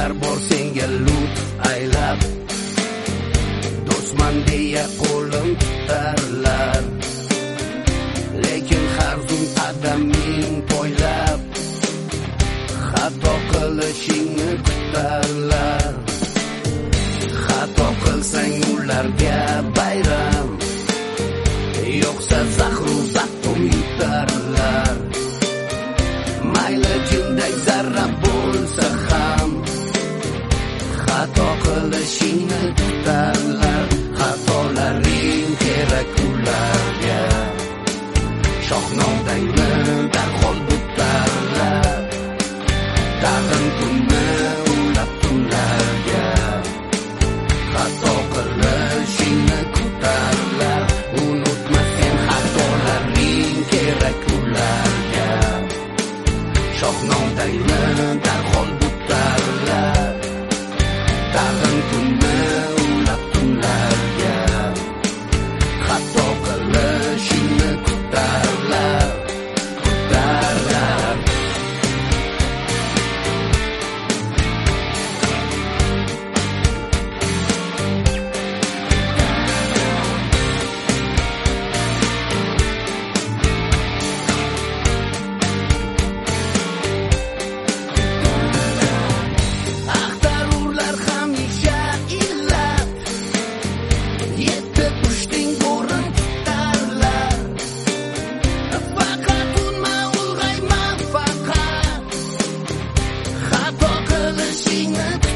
Odamlar bor senga lut aylab, do'stman deya qo'lim tutarlar, lekin har zum qadaming poylab xato qilishingni kutarlar. Xato qilsang ularga bayram, yo'qsa zahru zattum yutarlar. Mayli jinday zarra bo'lsa ham xato qilishingni kutarlar. Xatolaring kerak ularga, shohnodangni darhol butarlar. Tag'in kunni ulab tunlarga xato qilishingni kutarlar. Unutma sen xatolaring kerak ularga, shohnodangni darhol butarlar. Tag'in kunni ulab tunlarga xato qilishingni kutarlar, kutarlar. Axtarurlar hamisha illat, yetib uchding bo'rin tutarlar. Faqat unma ulg'ayma, faqat xato qilishingni